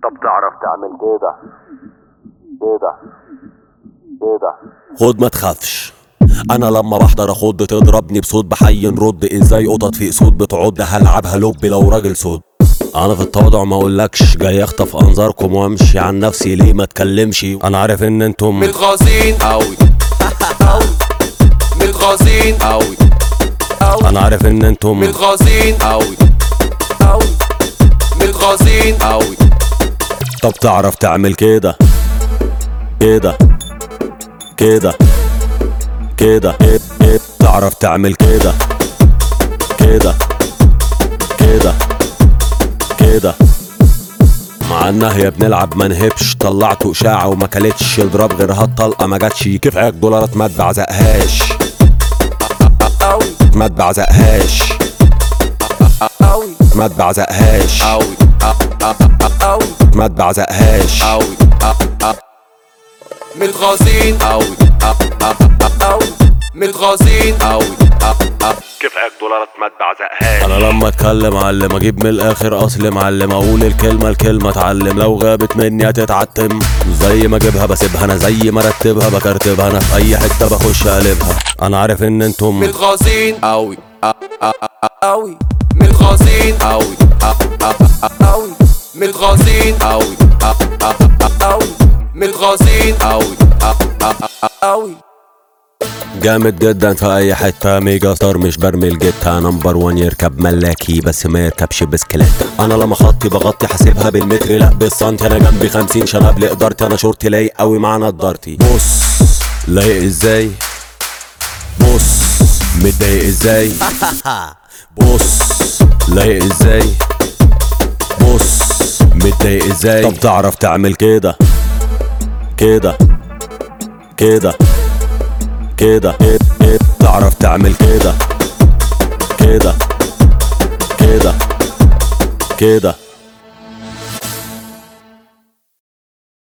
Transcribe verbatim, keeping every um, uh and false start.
طب تعرف تعمل كده كده كده. خد ما تخافش، انا لما بحضر اخد تضربني بصوت بحي نرد. ازاي قطط في اسود بتعد هلعبها لب لو راجل صوت. انا في التواضع ما اقولكش، جاي اخطف انظاركم وامشي عن نفسي ليه ما اتكلمش. انا عارف ان انتم متغاظين اوي اوي متغاظين اوي اوي. انا عارف ان انتم متغاظين اوي اوي متغاظين اوي. طب تعرف تعمل كده كده كده كده. تعرف تعمل كده كده كده كده. مع النهية بنلعب ما نهبش، طلعته اشاعة وما كلتش. اضرب غيرها الطلقة ما جاتش، كفاية دولارات ما تبعزقهاش ما تبعزقهاش ما تبعزقهاش ما تبعزقهاش. متغاظين اوي اوي متغاظين اوي. كفاية دولارات ما تبعزقهاش. انا لما اتكلم علم، اجيب من الاخر اصل معلم. اقول الكلمة الكلمة اتعلم، لو غابت مني هتتعتم. زي ما اجيبها بسيبها انا، زي ما رتبها بكرتبها انا. في اي حتة بخش اقلبها. انا عارف ان انتم متغاظين اوي اوي متغاظين اوي اوي متغاظين اوي اوي متغاظين اوي اوي. جامد جدا في اي حته، ميجا ستار مش برمي الجيتا. نمبر وان يركب ملاكي بس ما يركبش بسكليت. انا لما خطي بغطي حاسبها بالمتر لا بالسنتي. انا جنبي خمسين شنب لقدرتي، انا شورتي لايق قوي مع نضارتي. بص لايق ازاي، بص متضايق ازاي بص لايق ازاي، بص متضايق ازاي. طب تعرف تعمل كده كده كده كده. تعرف تعمل كده كده كده كده.